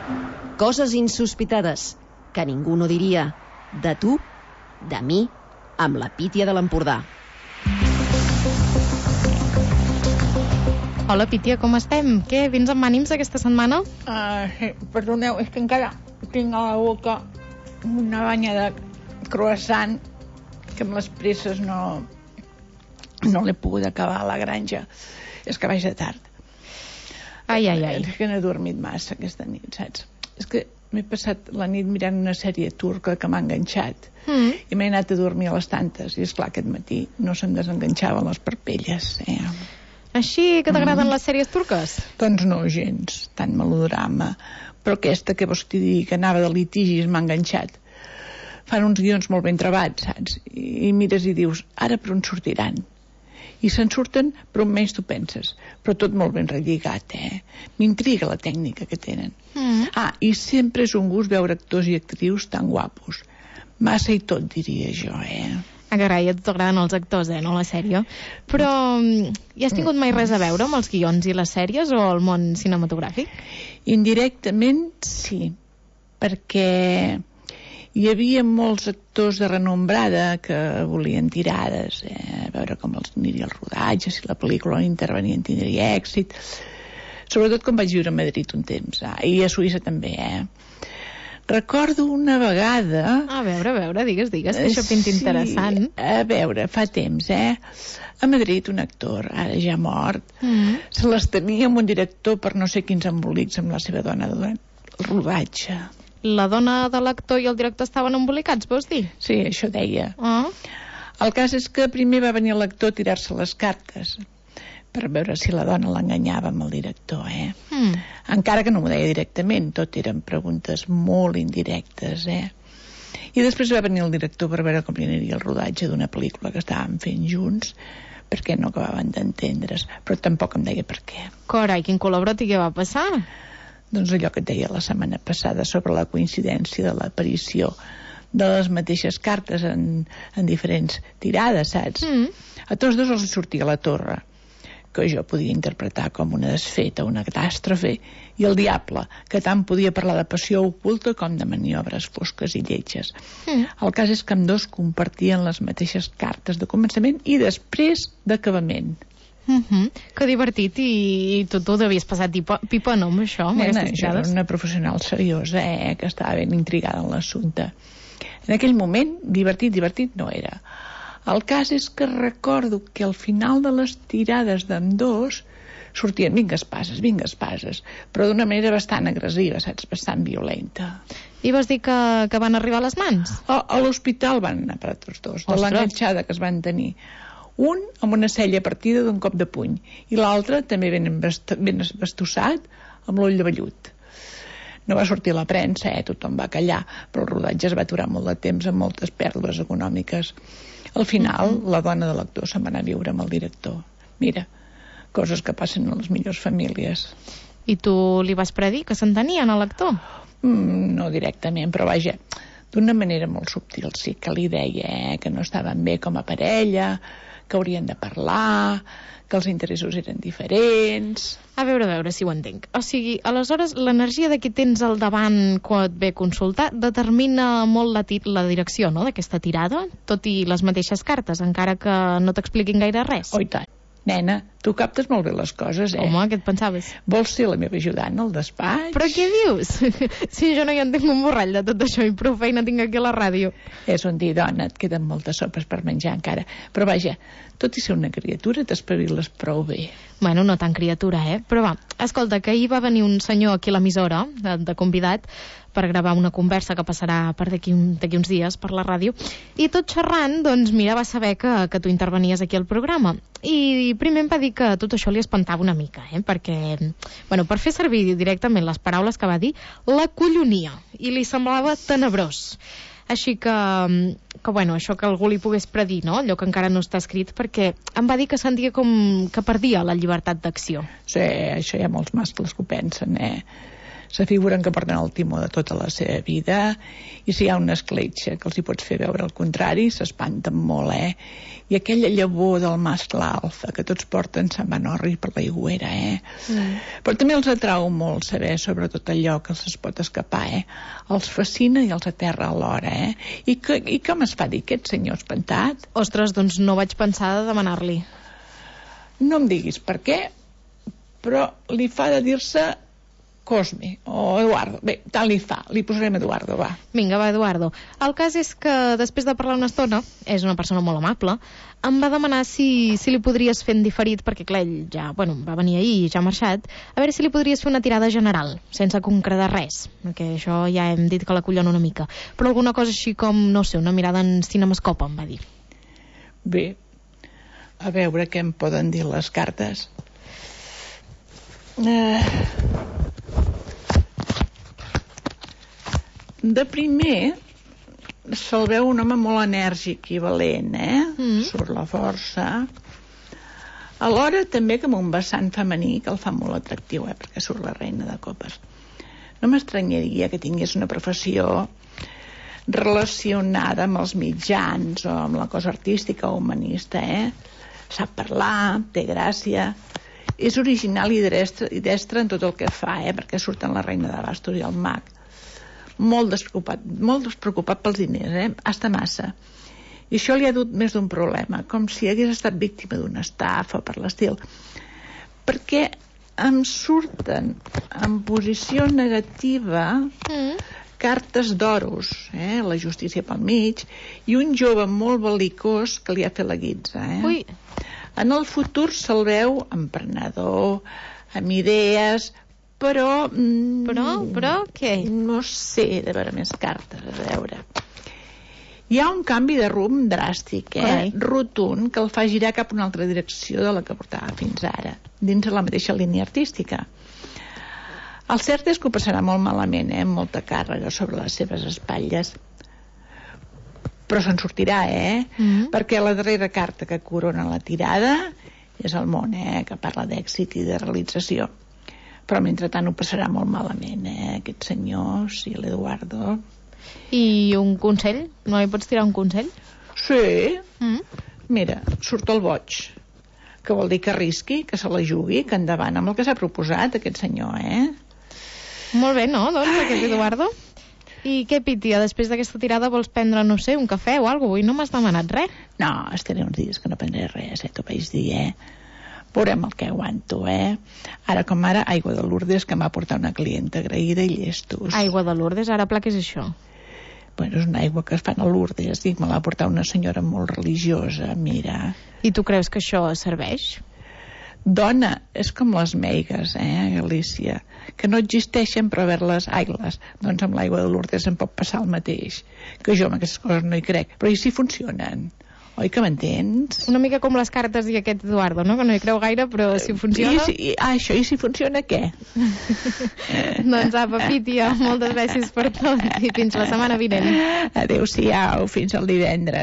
Coses insospitades que ningú no diria. De tu, de mi, amb la Pítia de l'Empordà. Hola, Pítia, com estem? Què, vins amb ànims aquesta setmana? Sí, perdoneu, és que encara tinc a la boca una banya de croissant que amb les presses no l'he pogut acabar a la granja. És que vaig de tard. Ai. És que no he dormit massa aquesta nit, saps? És que m'he passat la nit mirant una sèrie turca que m'ha enganxat i m'he anat a dormir a les tantes i esclar, aquest matí no se'm desenganxaven les parpelles. Així que t'agraden les sèries turques? Doncs no, gens, tant melodrama. Però aquesta que vols que t'hi digui, que anava de litigis, m'ha enganxat. Fan uns guions molt ben trebats, saps? I mires i dius, ara per on sortiran? I se'n surten per on menys tu penses, però tot molt ben relligat, M'intriga la tècnica que tenen. I sempre és un gust veure actors i actrius tan guapos. Massa i tot, diria jo, Carai, a tu t'agraden els actors, no la sèrie. Però hi has tingut mai res a veure amb els guions i les sèries o el món cinematogràfic? Indirectament, sí, perquè hi havia molts actors de renombrada que volien tirades, a veure com els aniria el rodatge, si la pel·lícula on intervenien tindria èxit, sobretot quan vaig viure a Madrid un temps, i a Suïssa també, Recordo una vegada... A veure, digues, que això pinta interessant. A veure, fa temps, A Madrid un actor, ara ja mort, se les tenia amb un director per no sé quins embolics amb la seva dona durant el rodatge. La dona de l'actor i el director estaven embolicats, vols dir? Sí, això deia. El cas és que primer va venir l'actor a tirar-se les cartes per veure si la dona l'enganyava amb el director, Encara que no m'ho deia directament, tot eren preguntes molt indirectes, I després va venir el director per veure com li aniria el rodatge d'una pel·lícula que estàvem fent junts, perquè no acabaven d'entendre's, però tampoc em deia per què. Carai, quin col·laborat, i què va passar? Doncs allò que et deia la setmana passada sobre la coincidència de l'aparició de les mateixes cartes en diferents tirades, saps? A tots dos els sortia la torre, que jo podia interpretar com una desfeta, una catàstrofe, i el diable, que tant podia parlar de passió oculta com de maniobres fosques i lletges. El cas és que ambdós compartien les mateixes cartes de començament i després d'acabament. Que divertit, i tu devies passar pipa, no, amb això? Jo era una professional seriosa, que estava ben intrigada en l'assumpte. En aquell moment, divertit no era. El cas és que recordo que al final de les tirades d'ambdós sortien vingues passes, però d'una manera bastant agressiva, saps? Bastant violenta. I vas dir que van arribar a les mans? A l'hospital van anar per tots dos, de l'enganxada que es van tenir. Un amb una cella partida d'un cop de puny i l'altre també ben bastossat amb l'ull de vellut. No va sortir a la premsa, tothom va callar, però el rodatge es va aturar molt de temps amb moltes pèrdues econòmiques. Al final, la dona de l'actor se'n va anar a viure amb el director. Mira, coses que passen a les millors famílies. I tu li vas predir que s'entenien a l'actor? No directament, però vaja, d'una manera molt subtil sí que li deia que no estaven bé com a parella, que haurien de parlar, que els interessos eren diferents... A veure si ho entenc. O sigui, aleshores, l'energia de qui tens al davant quan et ve a consultar determina molt la direcció, no?, d'aquesta tirada, tot i les mateixes cartes, encara que no t'expliquin gaire res. Oh, i tant. Nena, tu captes molt bé les coses, Home, què et pensaves? Vols ser la meva ajudant al despatx? Però què dius? Si jo no hi entenc un borrall de tot això i prou feina tinc aquí a la ràdio. És on dir, dona, et queden moltes sopes per menjar encara. Però vaja, tot i ser una criatura, t'espaviles prou bé. Bueno, no tan criatura, Però va, escolta, que ahir va venir un senyor aquí a l'emissora, de convidat, per gravar una conversa que passarà per d'aquí uns dies per la ràdio, i tot xerrant, doncs mira, va saber que tu intervenies aquí al programa, i primer em va dir que tot això li espantava una mica, perquè, bueno, per fer servir directament les paraules que va dir, l'acollonia, i li semblava tenebrós. Així que, bueno, això que algú li pogués predir, no?, allò que encara no està escrit, perquè em va dir que sentia com que perdia la llibertat d'acció. Sí, això hi ha molts mascles que ho pensen, se figuren que porten el timó de tota la seva vida, i si hi ha una escletxa que els hi pots fer veure el contrari, s'espanten molt, I aquella llavor del mascle alfa que tots porten se'n van orri per l'aigüera, Però també els atrau molt saber sobre tot allò que els es pot escapar, Els fascina i els aterra alhora, I com es fa dir aquest senyor espantat? Ostres, doncs no vaig pensar de demanar-li. No em diguis per què, però li fa de dir-se Cosme o Eduardo. Bé, tant li fa, li posarem Eduardo, va. Vinga, va, Eduardo. El cas és que després de parlar una estona, és una persona molt amable, em va demanar si li podries fer en diferit, perquè clar, ell ja, va venir ahir i ja ha marxat, a veure si li podries fer una tirada general, sense concretar res, perquè això ja hem dit que l'acollon una mica, però alguna cosa així com, no sé, una mirada en cinemascopa, em va dir. Bé, a veure què em poden dir les cartes. De primer se'l veu un home molt enèrgic i valent, Surt la força. Alhora també com un vessant femení que el fa molt atractiu, perquè surt la reina de copes. No m'estranyaria que tingués una professió relacionada amb els mitjans o amb la cosa artística o humanista, Sap parlar, té gràcia, és original i destre en tot el que fa, perquè surten la reina de bastos i el mag. Molt despreocupat pels diners, hasta massa. I això li ha dut més d'un problema, com si hagués estat víctima d'una estafa per l'estil. Perquè em surten en posició negativa cartes d'oros, la justícia pel mig, i un jove molt belicós que li ha fet la guitza. Ui. En el futur se'l veu emprenedor, amb idees, però què? No sé, de veure més cartes, a veure. Hi ha un canvi de rumb dràstic, rotund, que el fa girar cap a una altra direcció de la que portava fins ara, dins de la mateixa línia artística. El cert és que ho passarà molt malament, amb molta càrrega sobre les seves espatlles. Però se'n sortirà, Perquè la darrera carta que corona la tirada és el món, que parla d'èxit i de realització. Però mentrestant ho passarà molt malament, aquest senyor, sí, l'Eduardo. I un consell? No li pots tirar un consell? Sí. Mira, surt el boig, que vol dir que arrisqui, que se la jugui, que endavant amb el que s'ha proposat aquest senyor, Molt bé, no, doncs, aquest Eduardo? I què, Pítia, després d'aquesta tirada vols prendre, no sé, un cafè o alguna cosa? Avui no m'has demanat res. No, estaré uns dies que no prendré res, t'ho vaig dir, Veurem el que aguanto, Ara com ara, aigua de Lourdes, que m'ha portat una clienta agraïda i llestos. Aigua de Lourdes? Ara, pla, què és això? Bueno, és una aigua que es fan a Lourdes, i me l'ha portat una senyora molt religiosa, mira. I tu creus que això serveix? Dona, és com les meigues, Galícia, que no existeixen però haver-les aigles. Doncs amb l'aigua de Lourdes em pot passar el mateix, que jo amb aquestes coses no hi crec, però i si funcionen? Oi que m'entens? Una mica com les cartes i aquest Eduardo, no? Que no hi creu gaire, però si funciona... Això, i si funciona, què? Doncs apa, Pítia, moltes gràcies per tot i fins la setmana vinent. Adéu-siau, fins al divendres.